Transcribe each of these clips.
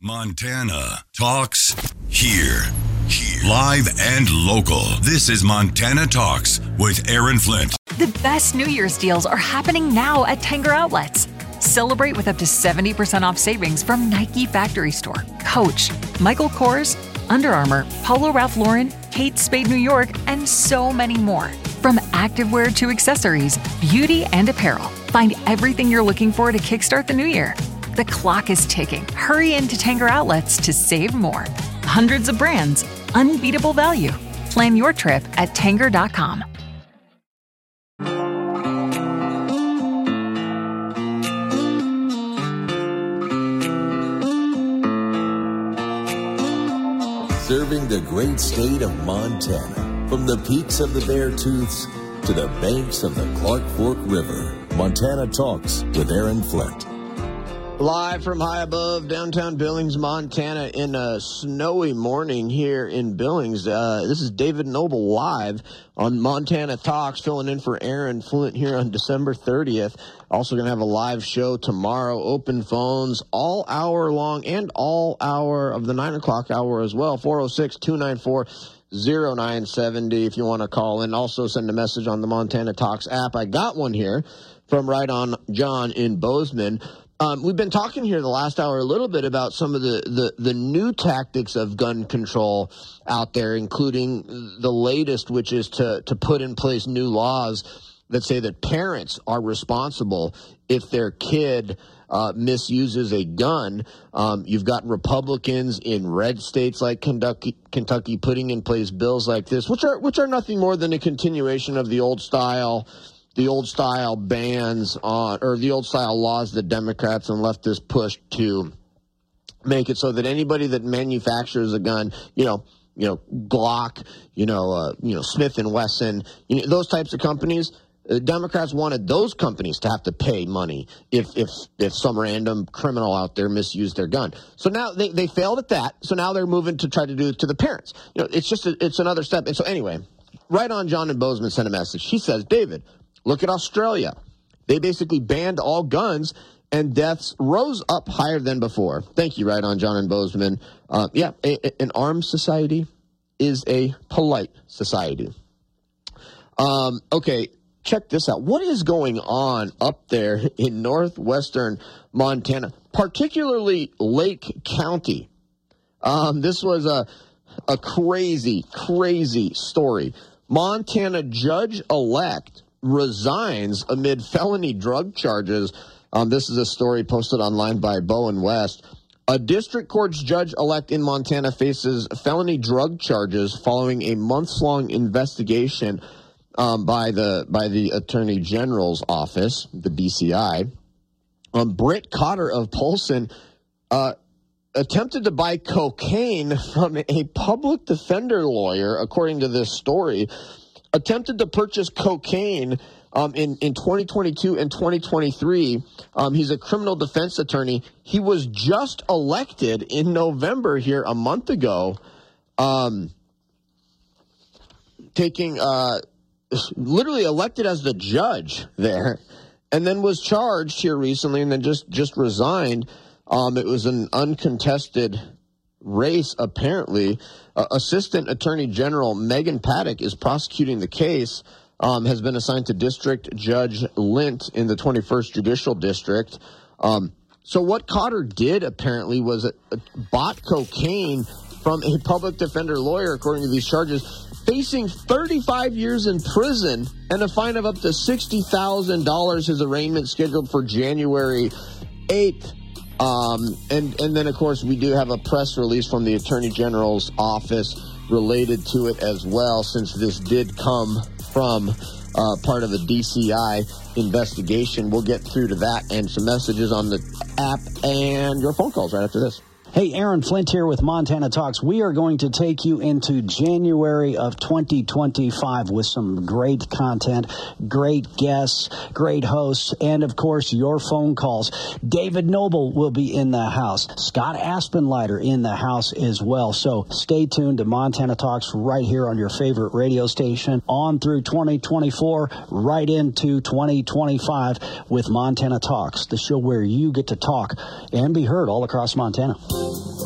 Montana Talks here. Live and local. This is Montana Talks with Aaron Flint. The best New Year's deals are happening now at Tanger Outlets. Celebrate with up to 70% off savings from Nike Factory Store, Coach, Michael Kors, Under Armour, Polo Ralph Lauren, Kate Spade New York, and so many more. From activewear to accessories, beauty and apparel. Find everything you're looking for to kickstart the new year. The clock is ticking. Hurry into Tanger Outlets to save more. Hundreds of brands, unbeatable value. Plan your trip at Tanger.com. Serving the great state of Montana, from the peaks of the Beartooths to the banks of the Clark Fork River. Montana Talks with Aaron Flint. Live from high above downtown Billings, Montana, in a snowy morning here in Billings. This is David Noble live on Montana Talks, filling in for Aaron Flint here on December 30th. Also going to have a live show tomorrow. Open phones all hour long and all hour of the 9 o'clock hour as well. 406-294-0970 if you want to call in. Also send a message on the Montana Talks app. I got one here from Right On John in Bozeman. We've been talking here the last hour a little bit about some of the new tactics of gun control out there, including the latest, which is to put in place new laws that say that parents are responsible if their kid misuses a gun. You've got Republicans in red states like Kentucky putting in place bills like this, which are nothing more than a continuation of the old style bans on, or the old style laws that Democrats and leftists pushed to make it so that anybody that manufactures a gun, Glock, Smith and Wesson, those types of companies, Democrats wanted those companies to have to pay money if some random criminal out there misused their gun. So now they failed at that. So now they're moving to try to do it to the parents. It's another step. And so anyway, Right On John in Bozeman sent a message. She says, David, look at Australia. They basically banned all guns, and deaths rose up higher than before. Thank you, Right On John and Bozeman. An armed society is a polite society. Okay, check this out. What is going on up there in northwestern Montana, particularly Lake County? This was a crazy, crazy story. Montana judge-elect resigns amid felony drug charges. This is a story posted online by Bowen West. A district court's judge-elect in Montana faces felony drug charges following a months-long investigation by the Attorney General's office, the DCI. Britt Cotter of Polson attempted to buy cocaine from a public defender lawyer, according to this story. Attempted to purchase cocaine in 2022 and 2023. He's a criminal defense attorney. He was just elected in November here a month ago, literally elected as the judge there, and then was charged here recently and then just resigned. It was an uncontested race, apparently. Assistant Attorney General Megan Paddock is prosecuting the case, has been assigned to District Judge Lint in the 21st Judicial District. So what Cotter did, apparently, was bought cocaine from a public defender lawyer, according to these charges, facing 35 years in prison and a fine of up to $60,000. His arraignment scheduled for January 8th. And then, of course, we do have a press release from the Attorney General's office related to it as well, since this did come from part of a DCI investigation. We'll get through to that and some messages on the app and your phone calls right after this. Hey, Aaron Flint here with Montana Talks. We are going to take you into January of 2025 with some great content, great guests, great hosts, and, of course, your phone calls. David Noble will be in the house. Scott Aspenleiter in the house as well. So stay tuned to Montana Talks right here on your favorite radio station on through 2024, right into 2025 with Montana Talks, the show where you get to talk and be heard all across Montana.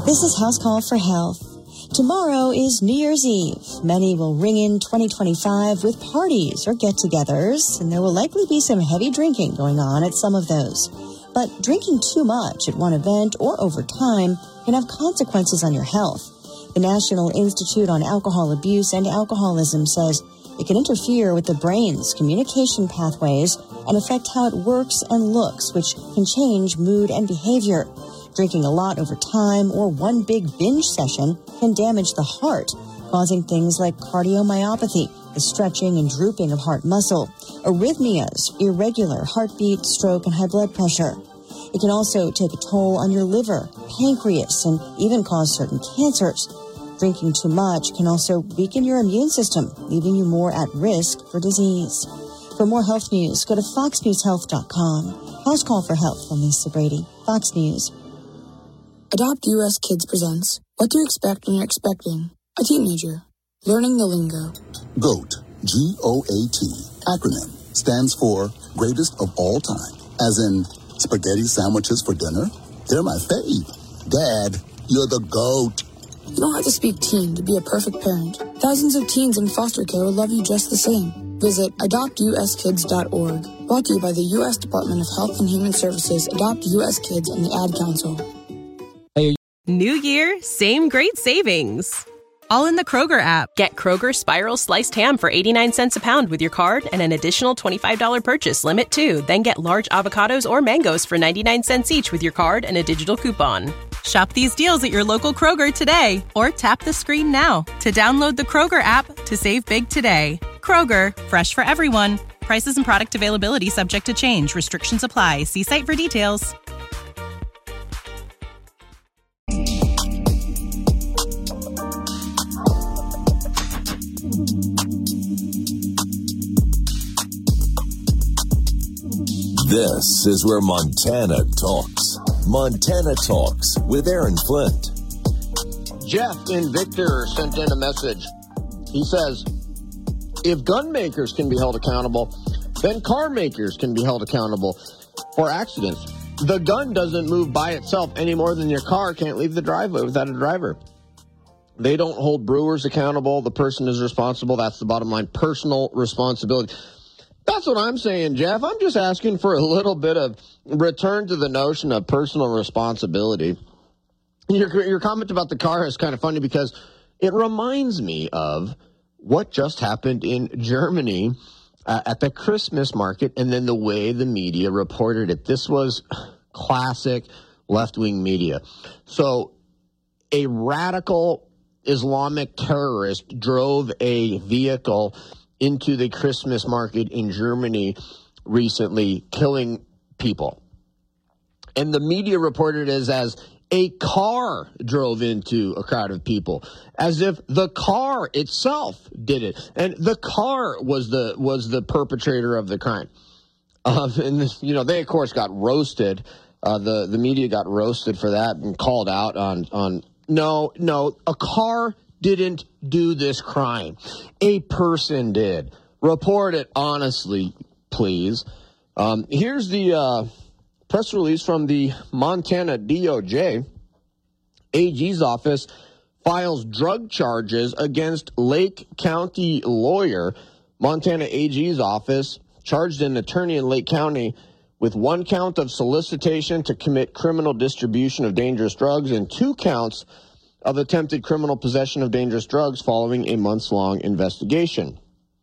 This is House Call for Health. Tomorrow is New Year's Eve. Many will ring in 2025 with parties or get-togethers, and there will likely be some heavy drinking going on at some of those. But drinking too much at one event or over time can have consequences on your health. The National Institute on Alcohol Abuse and Alcoholism says it can interfere with the brain's communication pathways and affect how it works and looks, which can change mood and behavior. Drinking a lot over time or one big binge session can damage the heart, causing things like cardiomyopathy, the stretching and drooping of heart muscle, arrhythmias, irregular heartbeat, stroke, and high blood pressure. It can also take a toll on your liver, pancreas, and even cause certain cancers. Drinking too much can also weaken your immune system, leaving you more at risk for disease. For more health news, go to foxnewshealth.com. House Call for Health. I'm Lisa Brady, Fox News. Adopt US Kids presents What to Expect When You're Expecting a Teenager. Learning the lingo. GOAT, G-O-A-T, acronym, stands for Greatest of All Time, as in spaghetti sandwiches for dinner. They're my fave. Dad, you're the GOAT. You don't have to speak teen to be a perfect parent. Thousands of teens in foster care will love you just the same. Visit adoptuskids.org. Brought to you by the U.S. Department of Health and Human Services, Adopt U.S. Kids, and the Ad Council. New year, same great savings. All in the Kroger app. Get Kroger Spiral Sliced Ham for 89 cents a pound with your card and an additional $25 purchase limit, too. Then get large avocados or mangoes for 99 cents each with your card and a digital coupon. Shop these deals at your local Kroger today or tap the screen now to download the Kroger app to save big today. Kroger, fresh for everyone. Prices and product availability subject to change. Restrictions apply. See site for details. This is where Montana talks. Montana Talks with Aaron Flint. Jeff in Victor sent in a message. He says, if gun makers can be held accountable, then car makers can be held accountable for accidents. The gun doesn't move by itself any more than your car can't leave the driveway without a driver. They don't hold brewers accountable. The person is responsible. That's the bottom line. Personal responsibility. That's what I'm saying, Jeff. I'm just asking for a little bit of return to the notion of personal responsibility. Your comment about the car is kind of funny because it reminds me of what just happened in Germany at the Christmas market and then the way the media reported it. This was classic left-wing media. So a radical Islamic terrorist drove a vehicle into the Christmas market in Germany recently, killing people. And the media reported it as a car drove into a crowd of people, as if the car itself did it. And the car was the perpetrator of the crime. And, they, of course, got roasted. The media got roasted for that and called out on no, a car didn't do this crime. A person did. Report it honestly, please. Here's the press release from the Montana DOJ. AG's office files drug charges against Lake County lawyer. Montana AG's office charged an attorney in Lake County with 1 count of solicitation to commit criminal distribution of dangerous drugs and 2 counts of attempted criminal possession of dangerous drugs following a months-long investigation.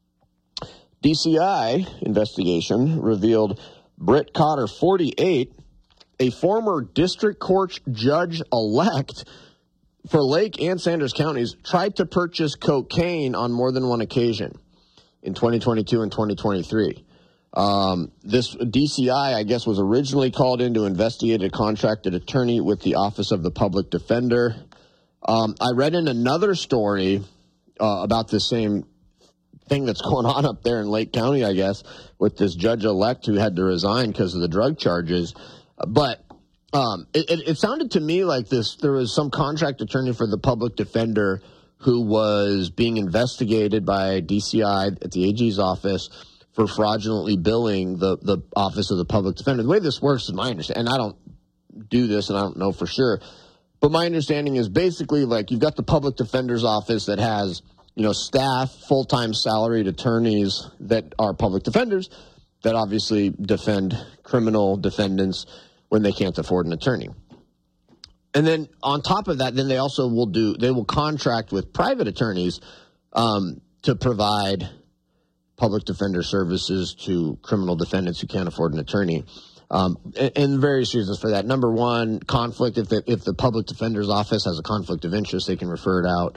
DCI investigation revealed Britt Cotter, 48, a former district court judge-elect for Lake and Sanders counties, tried to purchase cocaine on more than one occasion in 2022 and 2023. This DCI, I guess, was originally called in to investigate a contracted attorney with the Office of the Public Defender. I read in another story about the same thing that's going on up there in Lake County, I guess, with this judge-elect who had to resign because of the drug charges. But it sounded to me like there was some contract attorney for the public defender who was being investigated by DCI at the AG's office for fraudulently billing the Office of the Public Defender. The way this works is my understanding, and I don't do this and I don't know for sure, But my understanding is basically like you've got the public defender's office that has, staff, full-time salaried attorneys that are public defenders that obviously defend criminal defendants when they can't afford an attorney. And then on top of that, then they also will contract with private attorneys to provide public defender services to criminal defendants who can't afford an attorney. And various reasons for that. Number one, conflict. If the public defender's office has a conflict of interest, they can refer it out.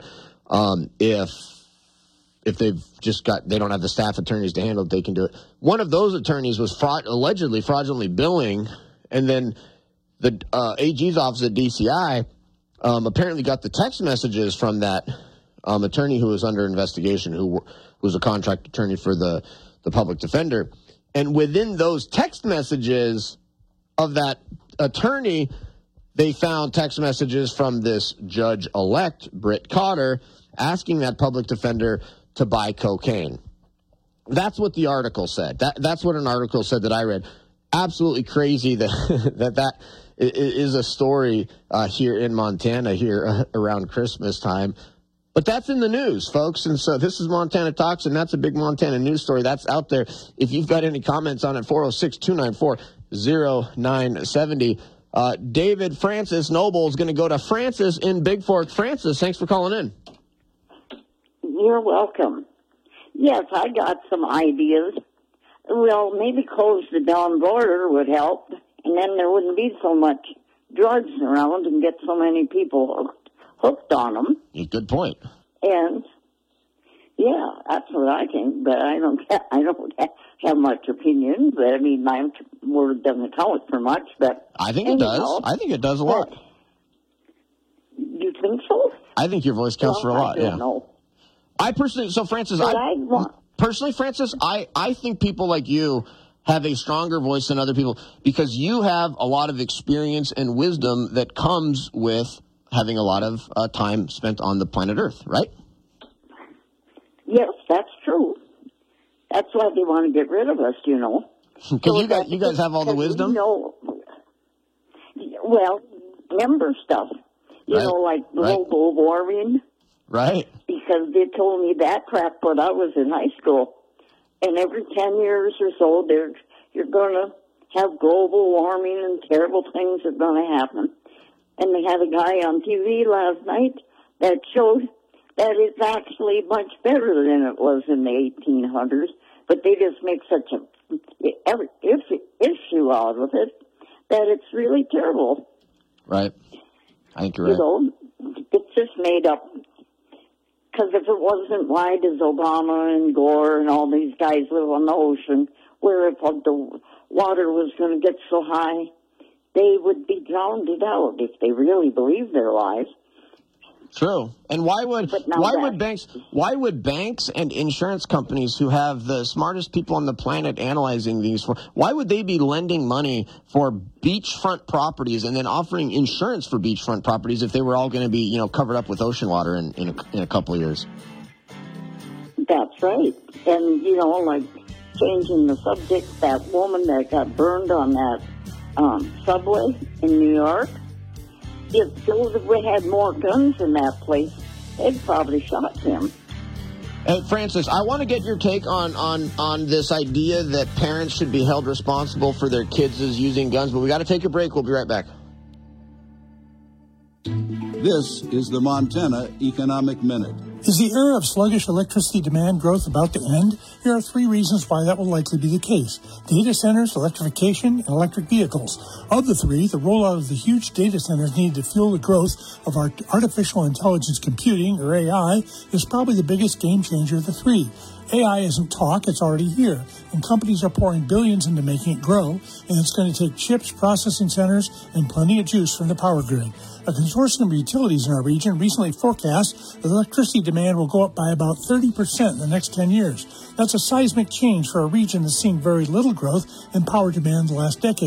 If they don't have the staff attorneys to handle it, they can do it. One of those attorneys was allegedly fraudulently billing, and then the AG's office at DCI apparently got the text messages from that attorney who was under investigation, who was a contract attorney for the public defender. And within those text messages of that attorney, they found text messages from this judge-elect, Britt Cotter, asking that public defender to buy cocaine. That's what the article said. That's what an article said that I read. Absolutely crazy that is a story here in Montana here around Christmas time. But that's in the news, folks. And so this is Montana Talks, and that's a big Montana news story. That's out there. If you've got any comments on it, 406-294-0970. David Francis Noble is going to go to Francis in Big Fork. Francis, thanks for calling in. You're welcome. Yes, I got some ideas. Well, maybe close the down border would help, and then there wouldn't be so much drugs around and get so many people hooked on them. Good point. And yeah, that's what I think. But I don't have much opinion. But I mean, my word doesn't count for much. But I think it does. I think it does a lot. You think so? I think your voice counts for a lot. I don't know. I personally, so Francis, Francis, I think people like you have a stronger voice than other people because you have a lot of experience and wisdom that comes with having a lot of time spent on the planet Earth, right? Yes, that's true. That's why they want to get rid of us, Because you guys have all the wisdom? Well, remember stuff. Like global warming. Right. Because they told me that crap when I was in high school. And every 10 years or so, you're going to have global warming and terrible things are going to happen. And they had a guy on TV last night that showed that it's actually much better than it was in the 1800s. But they just make such a issue out of it that it's really terrible. Right. I think you're right. It's just made up. Because if it wasn't, why does Obama and Gore and all these guys live on the ocean, where if the water was going to get so high, they would be drowned out if they really believed their lies. True. And why would banks and insurance companies who have the smartest people on the planet analyzing these, why would they be lending money for beachfront properties and then offering insurance for beachfront properties if they were all going to be, covered up with ocean water in a couple of years? That's right. And, like changing the subject, that woman that got burned on that subway in New York, if we had more guns in that place, they'd probably shot him. Hey, Francis, I want to get your take on this idea that parents should be held responsible for their kids' using guns, but we got to take a break. We'll be right back. This is the Montana Economic Minute. Is the era of sluggish electricity demand growth about to end? Here are 3 reasons why that will likely be the case. Data centers, electrification, and electric vehicles. Of the 3, the rollout of the huge data centers needed to fuel the growth of our artificial intelligence computing, or AI, is probably the biggest game changer of the 3. AI isn't talk, it's already here, and companies are pouring billions into making it grow, and it's going to take chips, processing centers, and plenty of juice from the power grid. A consortium of utilities in our region recently forecast that electricity demand will go up by about 30% in the next 10 years. That's a seismic change for a region that's seen very little growth in power demand in the last decade.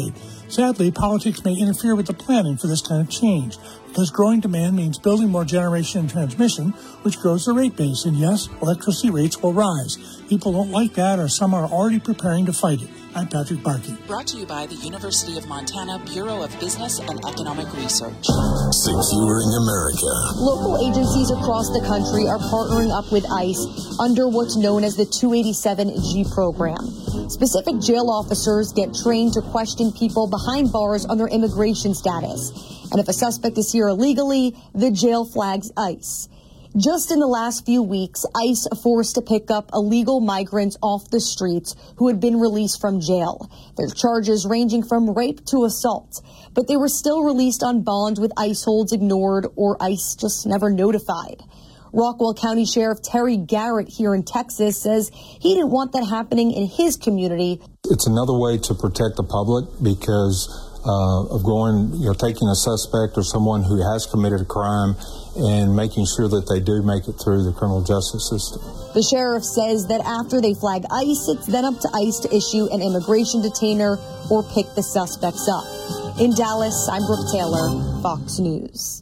Sadly, politics may interfere with the planning for this kind of change, because growing demand means building more generation and transmission, which grows the rate base. And yes, electricity rates will rise. People don't like that, or some are already preparing to fight it. I'm Patrick Barkey. Brought to you by the University of Montana Bureau of Business and Economic Research. Securing America. Local agencies across the country are partnering up with ICE under what's known as the 287G program. Specific jail officers get trained to question people behind bars on their immigration status. And if a suspect is here illegally, the jail flags ICE. Just in the last few weeks, ICE forced to pick up illegal migrants off the streets who had been released from jail. Their charges ranging from rape to assault. But they were still released on bond with ICE holds ignored or ICE just never notified. Rockwell County Sheriff Terry Garrett here in Texas says he didn't want that happening in his community. It's another way to protect the public because of taking a suspect or someone who has committed a crime and making sure that they do make it through the criminal justice system. The sheriff says that after they flag ICE, it's then up to ICE to issue an immigration detainer or pick the suspects up. In Dallas, I'm Brooke Taylor, Fox News.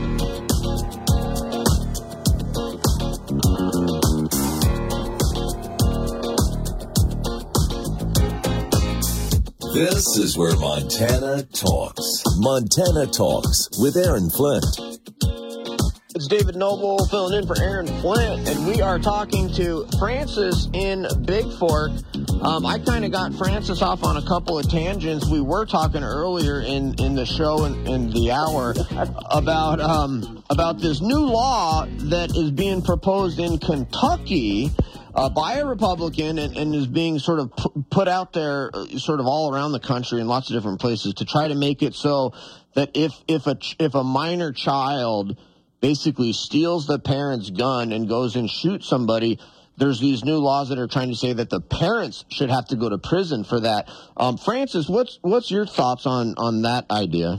This is where Montana talks. Montana Talks with Aaron Flint. It's David Noble filling in for Aaron Flint, and we are talking to Francis in Big Fork. I kind of got Francis off on a couple of tangents. We were talking earlier in the show in the hour about this new law that is being proposed in Kentucky by a Republican and is being sort of put out there sort of all around the country in lots of different places to try to make it so that if a minor child basically steals the parent's gun and goes and shoots somebody, there's these new laws that are trying to say that the parents should have to go to prison for that. Francis, what's your thoughts on that idea?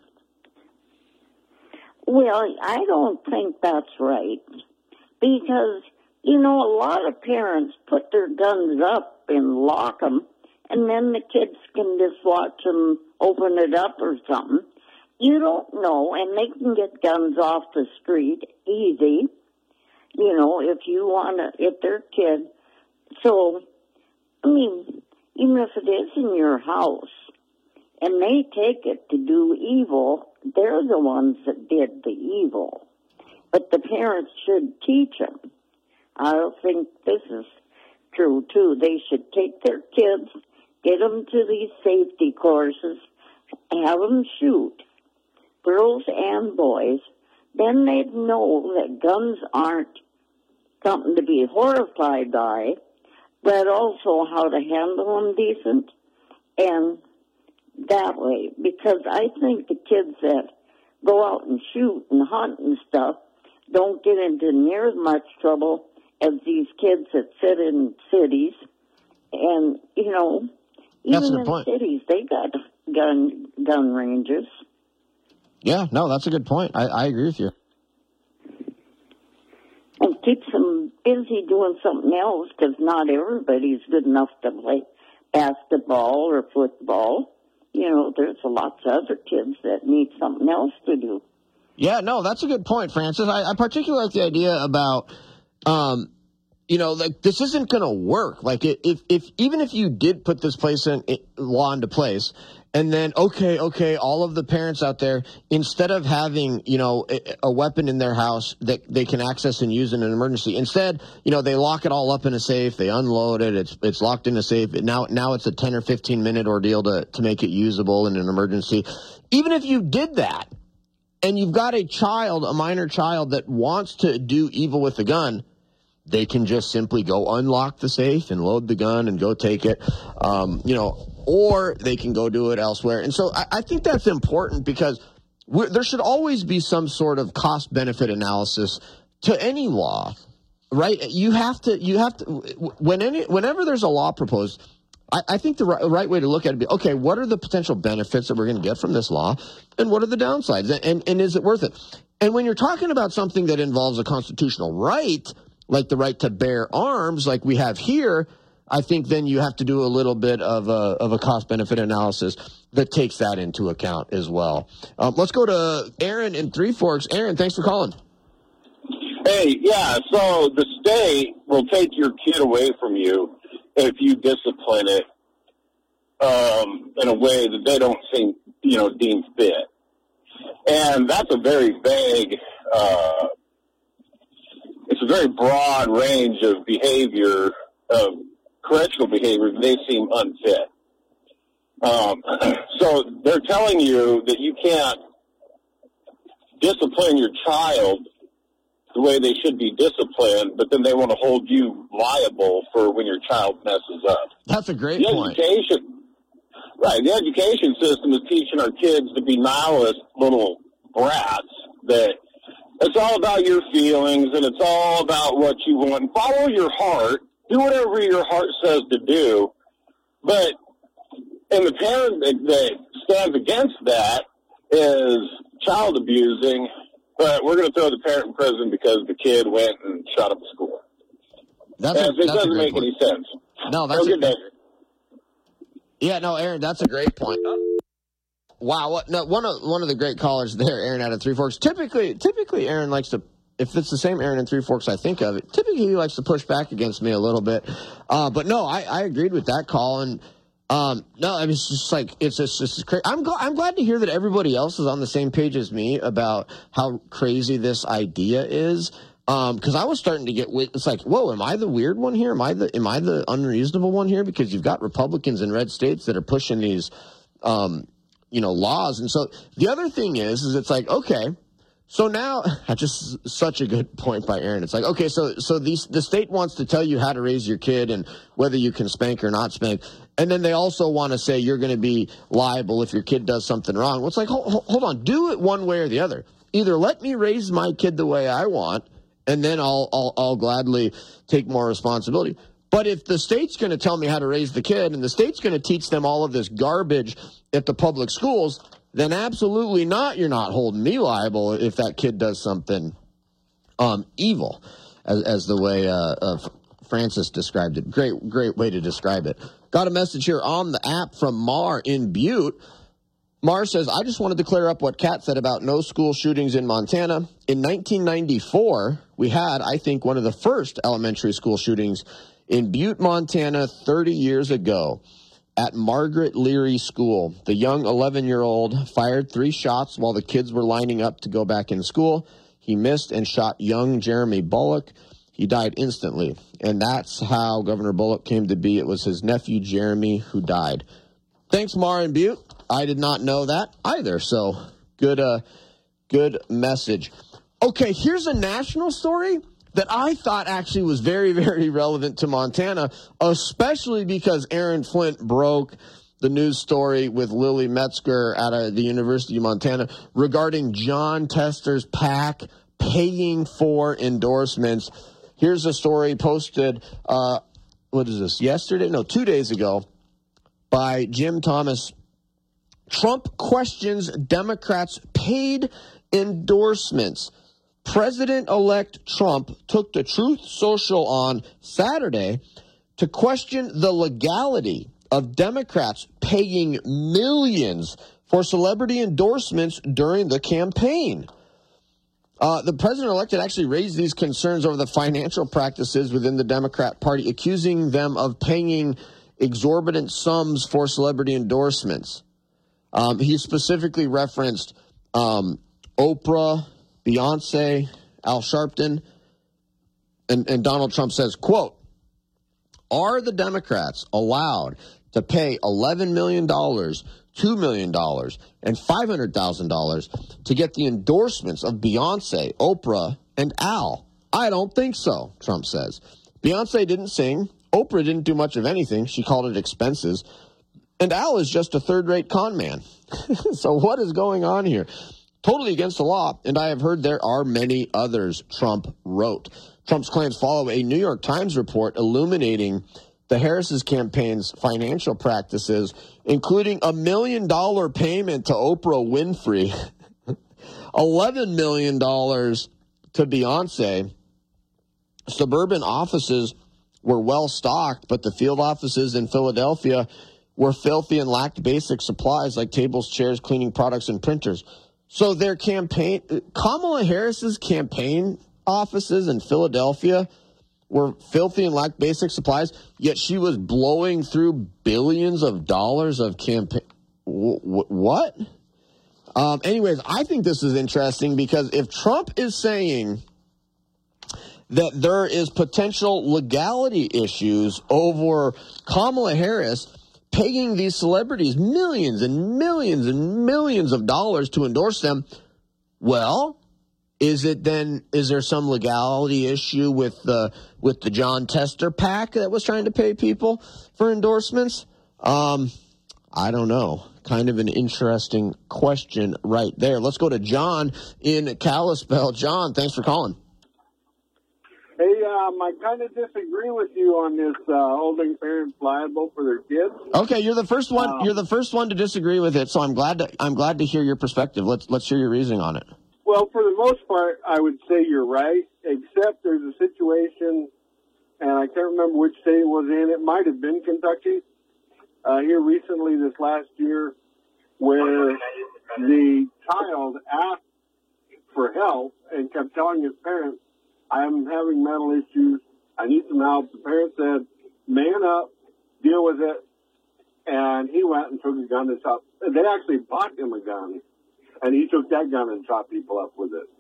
Well, I don't think that's right because, a lot of parents put their guns up and lock them, and then the kids can just watch them open it up or something. You don't know, and they can get guns off the street easy, if they're kids. So, even if it is in your house, and they take it to do evil, they're the ones that did the evil. But the parents should teach them. I think this is true, too. They should take their kids, get them to these safety courses, have them shoot, girls and boys. Then they'd know that guns aren't something to be horrified by, but also how to handle them decent. And that way, because I think the kids that go out and shoot and hunt and stuff don't get into near as much trouble as these kids that sit in cities. And, even in cities, they got gun ranges. Yeah, no, that's a good point. I agree with you. And keeps them busy doing something else, because not everybody's good enough to play basketball or football. There's lots of other kids that need something else to do. Yeah, no, that's a good point, Francis. I particularly like the idea about, this isn't going to work. Like, even if you did put this law into place, and then, okay, all of the parents out there, instead of having, a weapon in their house that they can access and use in an emergency, instead, they lock it all up in a safe, they unload it, it's locked in a safe. Now it's a 10 or 15 minute ordeal to make it usable in an emergency. Even if you did that, and you've got a minor child that wants to do evil with a gun, they can just simply go unlock the safe and load the gun and go take it, or they can go do it elsewhere. And so I think that's important because there should always be some sort of cost-benefit analysis to any law, right? You have to. Whenever there's a law proposed, I think the right way to look at it is, okay, what are the potential benefits that we're going to get from this law, and what are the downsides, and is it worth it? And when you're talking about something that involves a constitutional right, like the right to bear arms, like we have here, I think then you have to do a little bit of a cost-benefit analysis that takes that into account as well. Let's go to Aaron in Three Forks. Aaron, thanks for calling. Hey, yeah, so the state will take your kid away from you if you discipline it in a way that they don't think, deem fit. And that's a very vague, it's a very broad range of behavior, of correctional behavior, they seem unfit. So they're telling you that you can't discipline your child the way they should be disciplined, but then they want to hold you liable for when your child messes up. That's a great point. The education system is teaching our kids to be nihilist little brats, that it's all about your feelings and it's all about what you want. Follow your heart. Do whatever your heart says to do. And the parent that stands against that is child abusing, but we're going to throw the parent in prison because the kid went and shot up a school. It doesn't make any sense. No, that's Aaron, that's a great point. Wow, one of the great callers there, Aaron out of Three Forks. Typically, Aaron likes to, if it's the same Aaron in Three Forks I think of it, typically he likes to push back against me a little bit. But no, I agreed with that call. And it's just like, it's just crazy. I'm glad to hear that everybody else is on the same page as me about how crazy this idea is. Because I was starting to get, it's like, whoa, am I the weird one here? Am I the unreasonable one here? Because you've got Republicans in red states that are pushing these, laws. And so the other thing is it's like, okay, so now, just such a good point by Aaron. It's like, okay, so the state wants to tell you how to raise your kid and whether you can spank or not spank. And then they also want to say you're going to be liable if your kid does something wrong. Well, it's like, hold on, do it one way or the other. Either let me raise my kid the way I want, and then I'll gladly take more responsibility. But if the state's going to tell me how to raise the kid and the state's going to teach them all of this garbage at the public schools, then absolutely not. You're not holding me liable if that kid does something evil, as the way Francis described it. Great way to describe it. Got a message here on the app from Mar in Butte. Mar says, I just wanted to clear up what Kat said about no school shootings in Montana. In 1994, we had, I think, one of the first elementary school shootings in Butte, Montana, 30 years ago at Margaret Leary School. The young 11-year-old fired 3 shots while the kids were lining up to go back in school. He missed and shot young Jeremy Bullock. He died instantly. And that's how Governor Bullock came to be. It was his nephew, Jeremy, who died. Thanks, Mar and Butte. I did not know that either. So good message. Okay, here's a national story that I thought actually was very, very relevant to Montana, especially because Aaron Flint broke the news story with Lily Metzger out of the University of Montana regarding Jon Tester's PAC paying for endorsements. Here's a story posted, 2 days ago by Jim Thomas. Trump questions Democrats' paid endorsements. President-elect Trump took to Truth Social on Saturday to question the legality of Democrats paying millions for celebrity endorsements during the campaign. The president-elect had actually raised these concerns over the financial practices within the Democrat Party, accusing them of paying exorbitant sums for celebrity endorsements. He specifically referenced Oprah, Beyonce, Al Sharpton, and Donald Trump says, quote, are the Democrats allowed to pay $11 million, $2 million, and $500,000 to get the endorsements of Beyonce, Oprah, and Al? I don't think so, Trump says. Beyonce didn't sing. Oprah didn't do much of anything. She called it expenses. And Al is just a third-rate con man. So what is going on here? Totally against the law, and I have heard there are many others, Trump wrote. Trump's claims follow a New York Times report illuminating the Harris's campaign's financial practices, including $1 million payment to Oprah Winfrey, $11 million to Beyonce, suburban offices were well stocked, but the field offices in Philadelphia were filthy and lacked basic supplies like tables, chairs, cleaning products, and printers. So their campaign, Kamala Harris's campaign offices in Philadelphia were filthy and lacked basic supplies, yet she was blowing through billions of dollars of campaign. What? Anyways, I think this is interesting because if Trump is saying that there is potential legality issues over Kamala Harris paying these celebrities millions and millions and millions of dollars to endorse them, well, is there some legality issue with the John Tester PAC that was trying to pay people for endorsements? I don't know. Kind of an interesting question right there. Let's go to John in Kalispell. John, thanks for calling. Hey, I kind of disagree with you on this holding parents liable for their kids. Okay, you're the first one. You're the first one to disagree with it, so I'm glad to hear your perspective. Let's hear your reasoning on it. Well, for the most part, I would say you're right, except there's a situation, and I can't remember which state it was in. It might have been Kentucky. Here recently this last year, where the child asked for help and kept telling his parents, I'm having mental issues, I need some help. The parents said, man up, deal with it. And he went and took a gun and shot. They actually bought him a gun, and he took that gun and shot people up with it.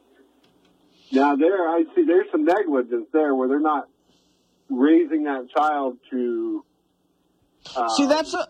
Now I see there's some negligence there where they're not raising that child to see,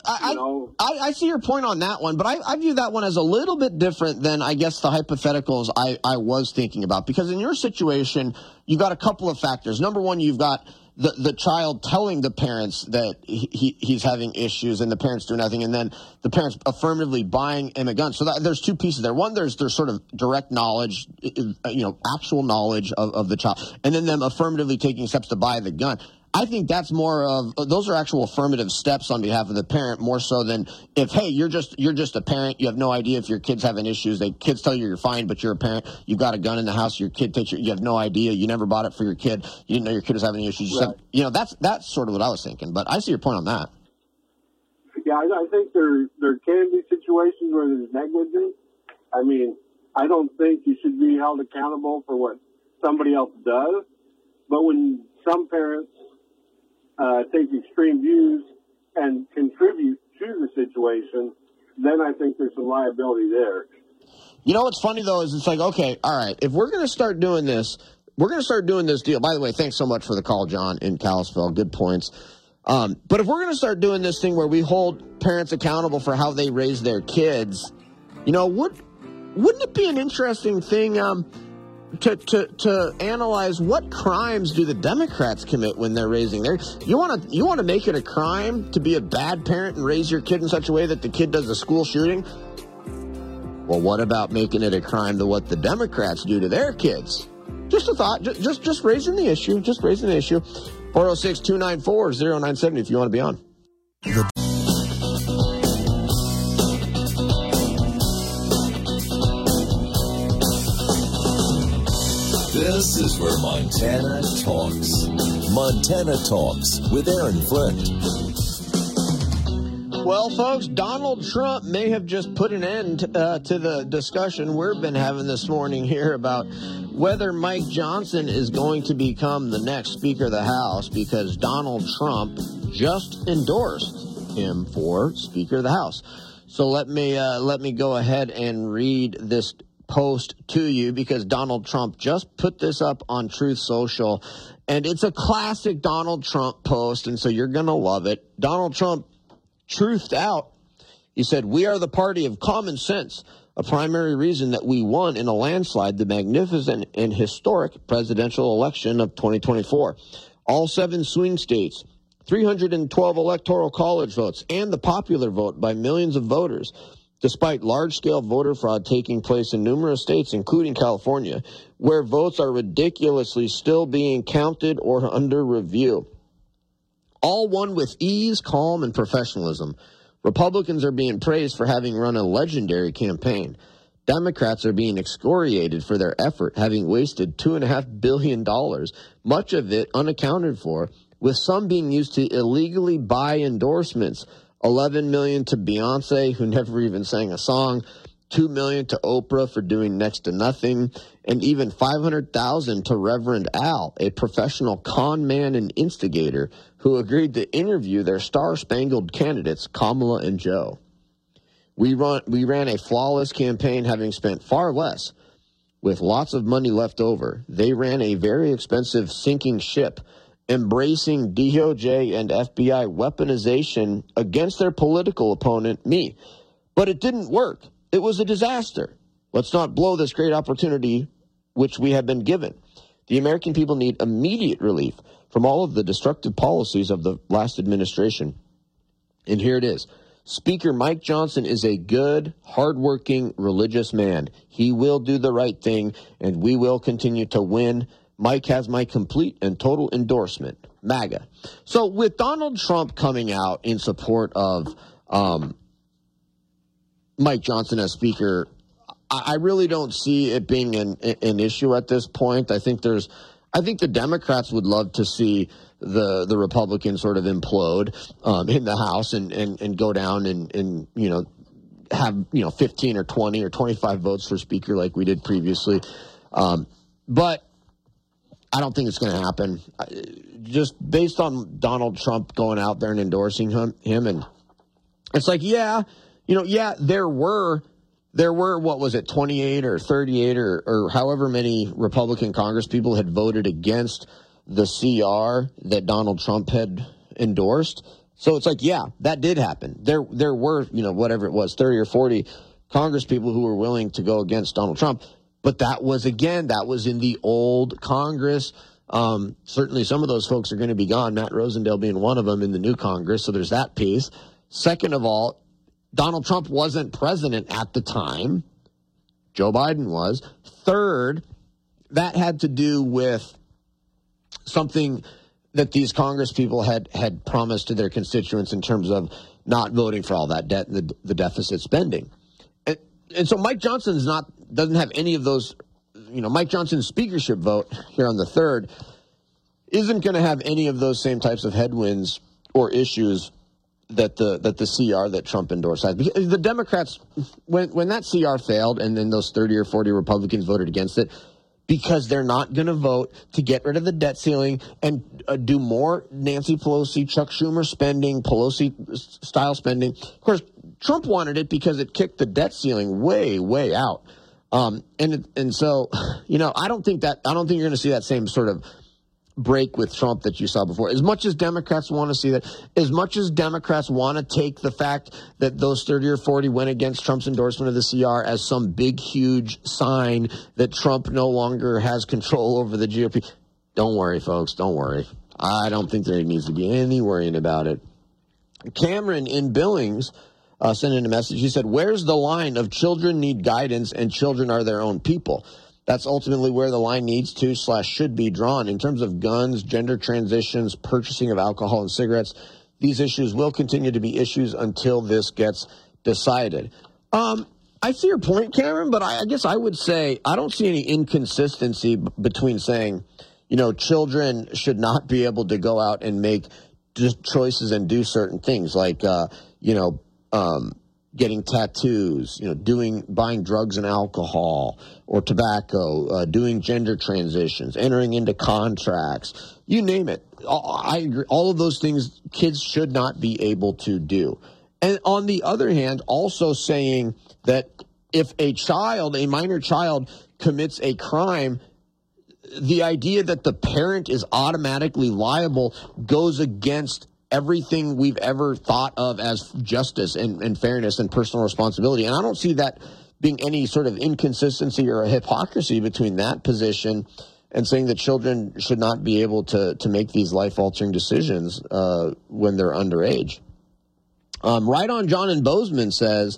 I see your point on that one, but I view that one as a little bit different than, I guess, the hypotheticals I was thinking about. Because in your situation, you got a couple of factors. Number one, you've got the child telling the parents that he's having issues and the parents do nothing, and then the parents affirmatively buying him a gun. So there's two pieces there. One, there's sort of direct knowledge, actual knowledge of the child, and then them affirmatively taking steps to buy the gun. I think that's more of, those are actual affirmative steps on behalf of the parent, more so than if, hey, you're just a parent, you have no idea if your kid's having issues. Kids tell you you're fine, but you're a parent. You've got a gun in the house. Your kid takes you have no idea. You never bought it for your kid. You didn't know your kid was having issues. Right. That's sort of what I was thinking. But I see your point on that. Yeah, I think there can be situations where there's negligence. I mean, I don't think you should be held accountable for what somebody else does. But when some parents take extreme views and contribute to the situation, then I think there's some liability there. You know what's funny, though, is it's like, okay, all right, if we're going to start doing this, deal. By the way, thanks so much for the call, John, in Kalispell. Good points. But if we're going to start doing this thing where we hold parents accountable for how they raise their kids, wouldn't it be an interesting thing to analyze what crimes do the Democrats commit when they're raising their? You want to make it a crime to be a bad parent and raise your kid in such a way that the kid does a school shooting? Well, what about making it a crime to what the Democrats do to their kids? Just a thought. Just raising the issue. 406-294-0970 if you want to be on. This is where Montana talks. Montana Talks with Aaron Flint. Well, folks, Donald Trump may have just put an end to the discussion we've been having this morning here about whether Mike Johnson is going to become the next Speaker of the House, because Donald Trump just endorsed him for Speaker of the House. So let me go ahead and read this post to you, because Donald Trump just put this up on Truth Social, and it's a classic Donald Trump post, and so you're going to love it. Donald Trump truthed out. He said, "We are the party of common sense, a primary reason that we won in a landslide the magnificent and historic presidential election of 2024. All 7 swing states, 312 electoral college votes, and the popular vote by millions of voters. Despite large-scale voter fraud taking place in numerous states, including California, where votes are ridiculously still being counted or under review. All won with ease, calm, and professionalism. Republicans are being praised for having run a legendary campaign. Democrats are being excoriated for their effort, having wasted $2.5 billion, much of it unaccounted for, with some being used to illegally buy endorsements. $11 million to Beyonce, who never even sang a song, $2 million to Oprah for doing next to nothing, and even $500,000 to Reverend Al, a professional con man and instigator who agreed to interview their star-spangled candidates, Kamala and Joe. We ran a flawless campaign, having spent far less, with lots of money left over. They ran a very expensive sinking ship, embracing DOJ and FBI weaponization against their political opponent, me. But it didn't work. It was a disaster. Let's not blow this great opportunity which we have been given. The American people need immediate relief from all of the destructive policies of the last administration. And here it is. Speaker Mike Johnson is a good, hardworking, religious man. He will do the right thing, and we will continue to win. Mike has my complete and total endorsement. MAGA. So with Donald Trump coming out in support of Mike Johnson as Speaker, I really don't see it being an issue at this point. I think the Democrats would love to see the Republicans sort of implode in the House and go down and have 15 or 20 or 25 votes for Speaker like we did previously. But I don't think it's going to happen. Just based on Donald Trump going out there and endorsing him, and it's like, there were, what was it, 28 or 38 or however many Republican Congress people had voted against the CR that Donald Trump had endorsed. So it's like, that did happen. There were, whatever it was, 30 or 40 Congress people who were willing to go against Donald Trump. But that was in the old Congress. Certainly some of those folks are going to be gone, Matt Rosendale being one of them in the new Congress. So there's that piece. Second of all, Donald Trump wasn't president at the time. Joe Biden was. Third, that had to do with something that these Congress people had promised to their constituents in terms of not voting for all that debt and the deficit spending. And so Mike Johnson doesn't have any of those. Mike Johnson's speakership vote here on the 3rd isn't going to have any of those same types of headwinds or issues that the CR that Trump endorsed has. Because the Democrats, when that CR failed and then those 30 or 40 Republicans voted against it, because they're not going to vote to get rid of the debt ceiling and do more Nancy Pelosi, Chuck Schumer spending, Pelosi-style spending. Of course, Trump wanted it because it kicked the debt ceiling way, way out. And so, I don't think you're going to see that same sort of break with Trump that you saw before. As much as Democrats want to see that, as much as Democrats want to take the fact that those 30 or 40 went against Trump's endorsement of the CR as some big, huge sign that Trump no longer has control over the GOP, don't worry, folks. Don't worry. I don't think there needs to be any worrying about it. Cameron in Billings sent in a message. He said, "Where's the line of children need guidance and children are their own people? That's ultimately where the line needs to / should be drawn. In terms of guns, gender transitions, purchasing of alcohol and cigarettes, these issues will continue to be issues until this gets decided." I see your point, Cameron, but I guess I would say I don't see any inconsistency between saying, children should not be able to go out and make choices and do certain things like, getting tattoos, buying drugs and alcohol or tobacco, doing gender transitions, entering into contracts, you name it. I agree. All of those things kids should not be able to do. And on the other hand, also saying that if a minor child commits a crime, the idea that the parent is automatically liable goes against everything we've ever thought of as justice and fairness and personal responsibility. And I don't see that being any sort of inconsistency or a hypocrisy between that position and saying that children should not be able to make these life-altering decisions when they're underage. Right on John in Bozeman says,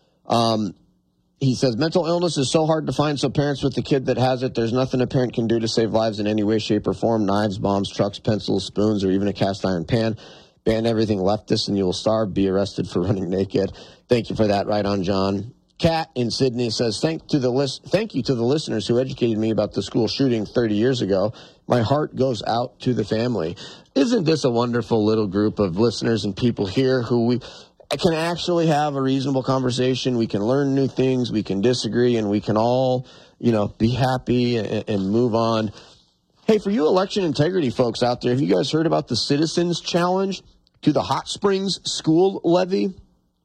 he says, mental illness is so hard to find, so parents with the kid that has it, there's nothing a parent can do to save lives in any way, shape, or form. Knives, bombs, trucks, pencils, spoons, or even a cast iron pan. Ban everything leftist and you will starve. Be arrested for running naked. Thank you for that. Right on, John. Kat in Sydney says, thank you to the listeners who educated me about the school shooting 30 years ago. My heart goes out to the family. Isn't this a wonderful little group of listeners and people here who we can actually have a reasonable conversation? We can learn new things. We can disagree, and we can all, be happy and move on. Hey, for you election integrity folks out there, have you guys heard about the Citizens Challenge to the Hot Springs school levy?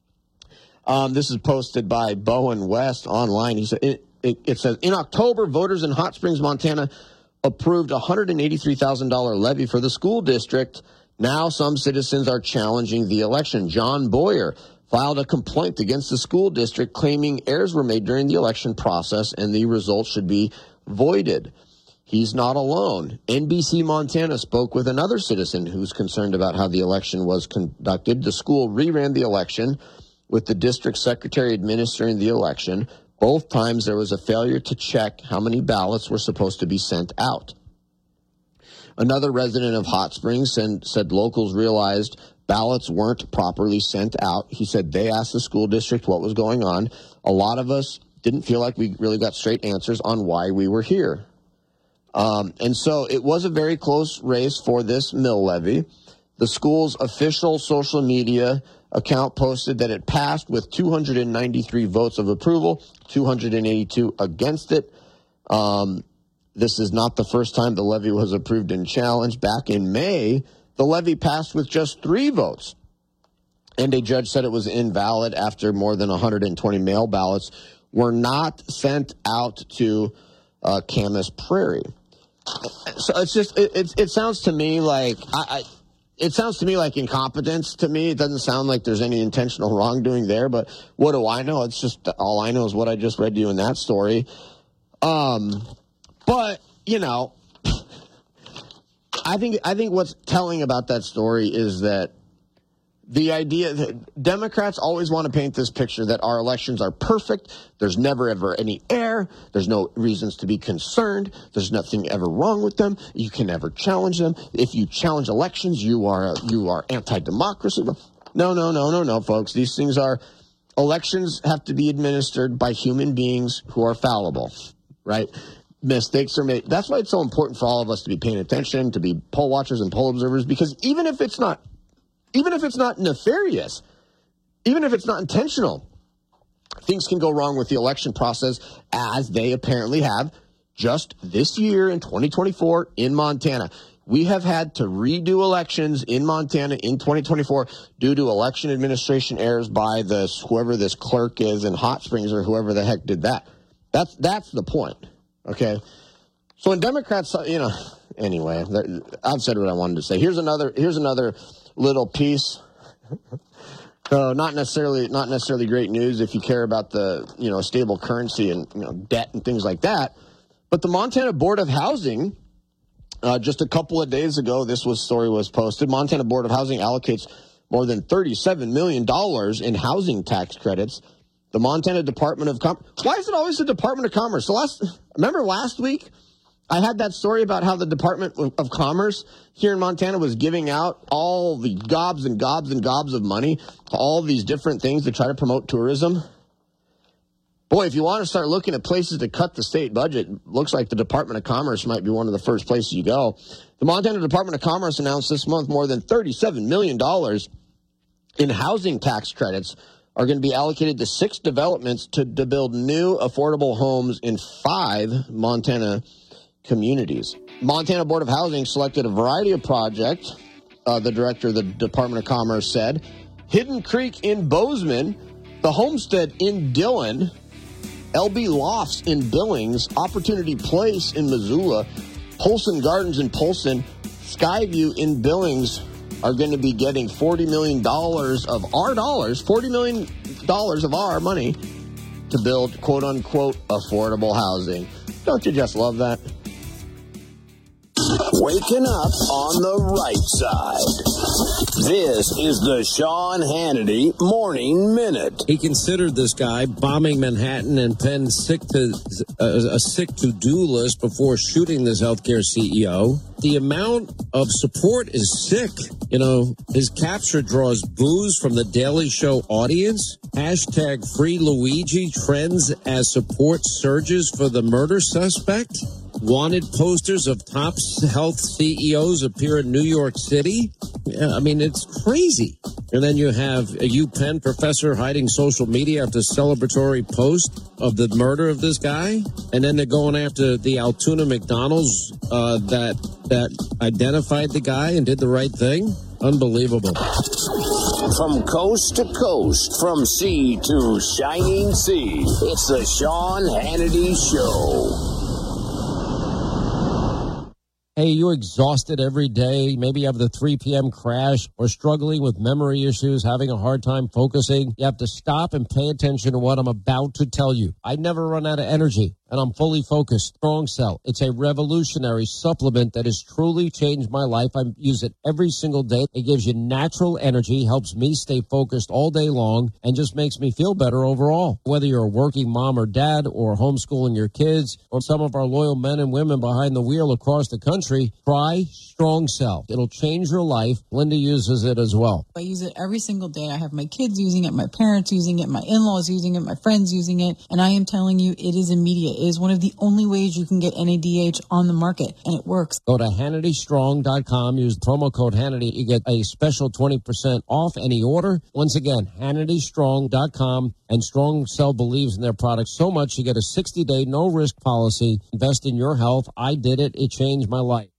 This is posted by Bowen West online. He said it says, in October, voters in Hot Springs, Montana, approved a $183,000 levy for the school district. Now some citizens are challenging the election. John Boyer filed a complaint against the school district claiming errors were made during the election process and the results should be voided. He's not alone. NBC Montana spoke with another citizen who's concerned about how the election was conducted. The school reran the election with the district secretary administering the election. Both times there was a failure to check how many ballots were supposed to be sent out. Another resident of Hot Springs said locals realized ballots weren't properly sent out. He said they asked the school district what was going on. A lot of us didn't feel like we really got straight answers on why we were here. And so it was a very close race for this mill levy. The school's official social media account posted that it passed with 293 votes of approval, 282 against it. This is not the first time the levy was approved and challenged. Back in May, the levy passed with just 3 votes. And a judge said it was invalid after more than 120 mail ballots were not sent out to Camas Prairie. So it's just, it sounds to me like, it sounds to me like incompetence to me. It doesn't sound like there's any intentional wrongdoing there, but what do I know? It's just, all I know is what I just read to you in that story. But, I think what's telling about that story is that the idea that Democrats always want to paint this picture that our elections are perfect. There's never, ever any error. There's no reasons to be concerned. There's nothing ever wrong with them. You can never challenge them. If you challenge elections, you are anti-democracy. No, folks. These things are, elections have to be administered by human beings who are fallible, right? Mistakes are made. That's why it's so important for all of us to be paying attention, to be poll watchers and poll observers, because even if it's not nefarious, even if it's not intentional, things can go wrong with the election process, as they apparently have just this year in 2024 in Montana. We have had to redo elections in Montana in 2024 due to election administration errors by whoever this clerk is in Hot Springs or whoever the heck did that. That's the point. Okay. So when Democrats, anyway, I've said what I wanted to say. Here's another little piece. Not necessarily great news if you care about the, stable currency and, debt and things like that. But the Montana Board of Housing, just a couple of days ago, story was posted. Montana Board of Housing allocates more than $37 million in housing tax credits. The Montana Department of Commerce. Why is it always the Department of Commerce? Remember last week I had that story about how the Department of Commerce here in Montana was giving out all the gobs and gobs and gobs of money to all these different things to try to promote tourism. Boy, if you want to start looking at places to cut the state budget, looks like the Department of Commerce might be one of the first places you go. The Montana Department of Commerce announced this month more than $37 million in housing tax credits are going to be allocated to 6 developments to build new affordable homes in 5 Montana communities. Montana Board of Housing selected a variety of projects, the director of the Department of Commerce said. Hidden Creek in Bozeman, the Homestead in Dillon, LB Lofts in Billings, Opportunity Place in Missoula, Polson Gardens in Polson, Skyview in Billings are going to be getting $40 million of our dollars, $40 million of our money to build, quote-unquote, affordable housing. Don't you just love that? Waking up on the right side. This is the Sean Hannity Morning Minute. He considered this guy bombing Manhattan and penned a sick to-do list before shooting this healthcare CEO. The amount of support is sick. You know, his capture draws boos from the Daily Show audience. Hashtag Free Luigi trends as support surges for the murder suspect. Wanted posters of top health CEOs appear in New York City. I mean, it's crazy. And then you have a UPenn professor hiding social media after celebratory post of the murder of this guy. And then they're going after the Altoona McDonald's that identified the guy and did the right thing. Unbelievable. From coast to coast, from sea to shining sea, it's the Sean Hannity Show. Hey, you're exhausted every day. Maybe you have the 3 p.m. crash or struggling with memory issues, having a hard time focusing. You have to stop and pay attention to what I'm about to tell you. I never run out of energy, and I'm fully focused. Strong Cell. It's a revolutionary supplement that has truly changed my life. I use it every single day. It gives you natural energy, helps me stay focused all day long, and just makes me feel better overall. Whether you're a working mom or dad or homeschooling your kids or some of our loyal men and women behind the wheel across the country, try Strong Cell. It'll change your life. Linda uses it as well. I use it every single day. I have my kids using it, my parents using it, my in-laws using it, my friends using it, and I am telling you, it is immediate. It is one of the only ways you can get NADH on the market, and it works. Go to HannityStrong.com. Use promo code Hannity. You get a special 20% off any order. Once again, HannityStrong.com. And Strong Cell believes in their products so much, you get a 60-day no-risk policy. Invest in your health. I did it. It changed my life.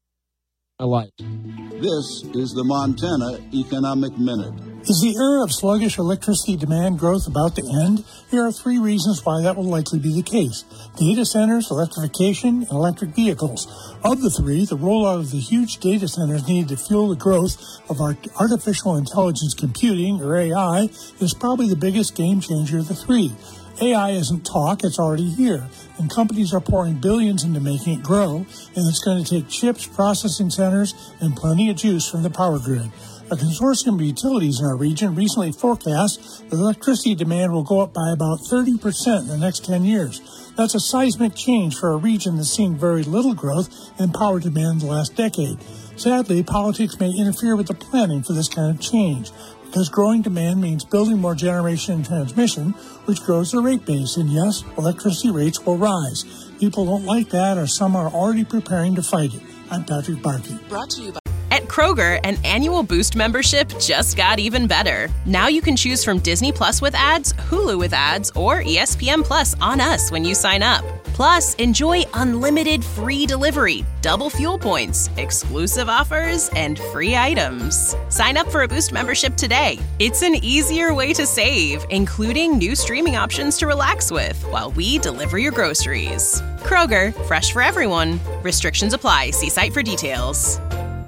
This is the Montana Economic Minute. Is the era of sluggish electricity demand growth about to end? Here are 3 reasons why that will likely be the case. Data centers, electrification, and electric vehicles. Of the 3, the rollout of the huge data centers needed to fuel the growth of our artificial intelligence computing, or AI, is probably the biggest game changer of the 3. AI isn't talk, it's already here, and companies are pouring billions into making it grow, and it's going to take chips, processing centers, and plenty of juice from the power grid. A consortium of utilities in our region recently forecast that electricity demand will go up by about 30% in the next 10 years. That's a seismic change for a region that's seen very little growth in power demand in the last decade. Sadly, politics may interfere with the planning for this kind of change, because growing demand means building more generation and transmission, which grows the rate base, and yes, electricity rates will rise. People don't like that, or some are already preparing to fight it. I'm Patrick Barkey. Brought to you by... At Kroger, an annual Boost membership just got even better. Now you can choose from Disney Plus with ads, Hulu with ads, or ESPN Plus on us when you sign up. Plus, enjoy unlimited free delivery, double fuel points, exclusive offers, and free items. Sign up for a Boost membership today. It's an easier way to save, including new streaming options to relax with while we deliver your groceries. Kroger, fresh for everyone. Restrictions apply. See site for details.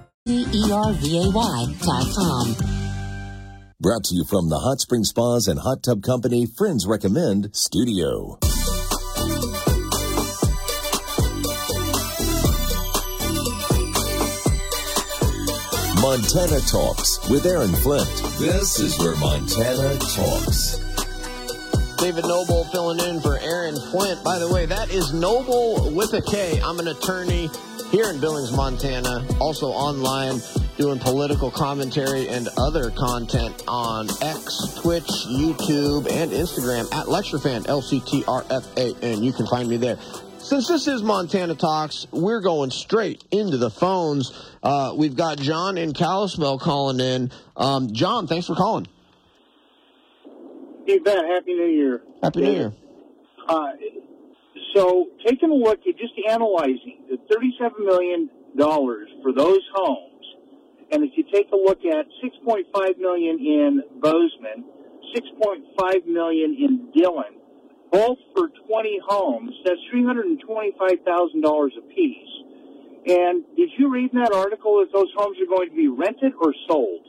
ERVAY.com. Brought to you from the Hot Spring Spas and Hot Tub Company Friends Recommend Studio. Montana Talks with Aaron Flint. This is where Montana talks. David Noble filling in for Aaron Flint. By the way, that is Noble with a K. I'm an attorney here in Billings, Montana, also online doing political commentary and other content on X, Twitch, YouTube, and Instagram at LectureFan, LCTRFAN. You can find me there. Since this is Montana Talks, we're going straight into the phones. We've got John in Kalispell calling in. John, thanks for calling. You bet. Happy New Year. Happy New Year. So, taking a look at just analyzing the $37 million for those homes, and if you take a look at $6.5 million in Bozeman, $6.5 million in Dillon, both for 20 homes, that's $325,000 apiece. And did you read in that article that those homes are going to be rented or sold?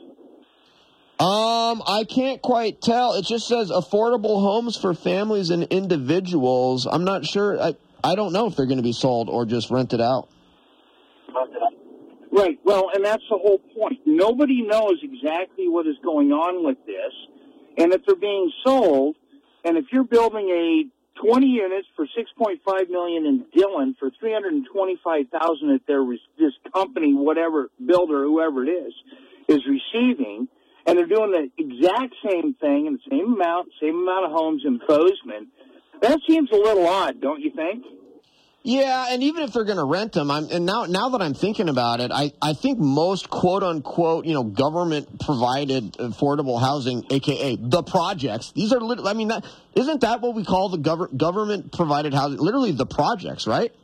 I can't quite tell. It just says affordable homes for families and individuals. I'm not sure. I don't know if they're going to be sold or just rented out. Right. Well, and that's the whole point. Nobody knows exactly what is going on with this. And if they're being sold, and if you're building a 20 units for $6.5 million in Dillon for $325,000 that this company, whatever builder, whoever it is receiving, and they're doing the exact same thing in the same amount of homes in Bozeman, that seems a little odd, don't you think? Yeah, and even if they're going to rent them, now that I'm thinking about it, I think most quote unquote, government provided affordable housing, aka the projects. These are isn't that what we call the government provided housing? Literally the projects, right?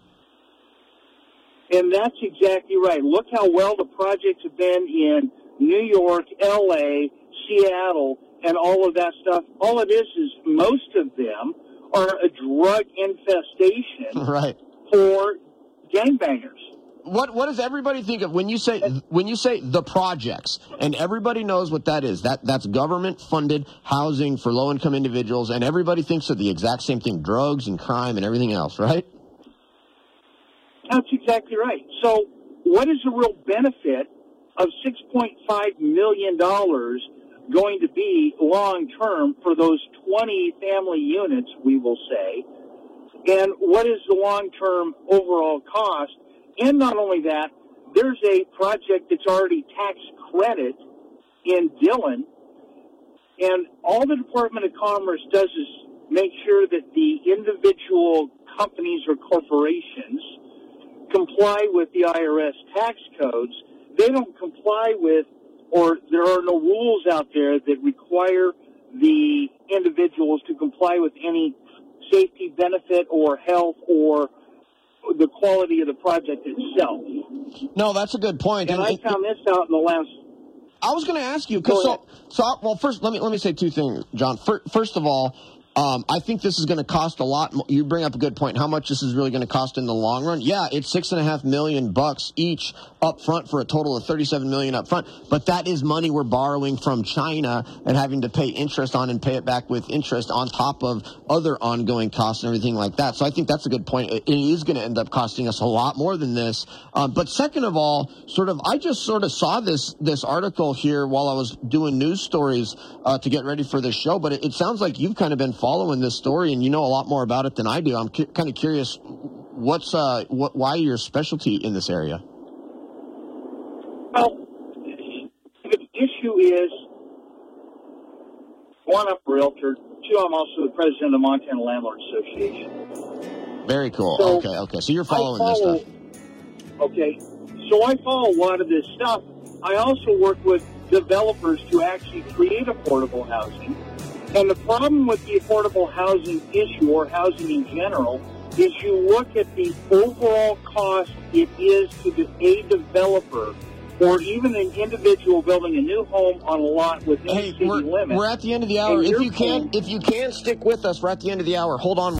And that's exactly right. Look how well the projects have been in New York, L.A., Seattle, and all of that stuff. All it is most of them are a drug infestation. Right. For gangbangers. What does everybody think of when you say the projects? And everybody knows what that is. That's government funded housing for low income individuals, and everybody thinks of the exact same thing: drugs and crime and everything else, right? That's exactly right. So, what is the real benefit of $6.5 million going to be long term for those 20 family units? We will say. And what is the long-term overall cost? And not only that, there's a project that's already tax credit in Dillon, and all the Department of Commerce does is make sure that the individual companies or corporations comply with the IRS tax codes. They don't comply with, or there are no rules out there that require the individuals to comply with any safety benefit or health or the quality of the project itself. No, that's a good point. And I found this out in the last... I was going to ask you, first, let me say two things, John. First of all, I think this is going to cost a lot. You bring up a good point. How much this is really going to cost in the long run? Yeah, it's $6.5 million each up front for a total of $37 million up front. But that is money we're borrowing from China and having to pay interest on and pay it back with interest on top of other ongoing costs and everything like that. So I think that's a good point. It is going to end up costing us a lot more than this. But second of all, I just saw this article here while I was doing news stories to get ready for this show. But it sounds like you've kind of been following this story and you know a lot more about it than I do. I'm kind of curious why your specialty in this area. Well, the issue is, one, I'm a realtor. Two, I'm also the president of the Montana Landlord Association. Very cool. So okay. So you're following this stuff. Okay. So I follow a lot of this stuff. I also work with developers to actually create affordable housing. And the problem with the affordable housing issue, or housing in general, is you look at the overall cost it is to a developer or even an individual building a new home on a lot within city limits. We're at the end of the hour. If you can stick with us, we're at the end of the hour. Hold on.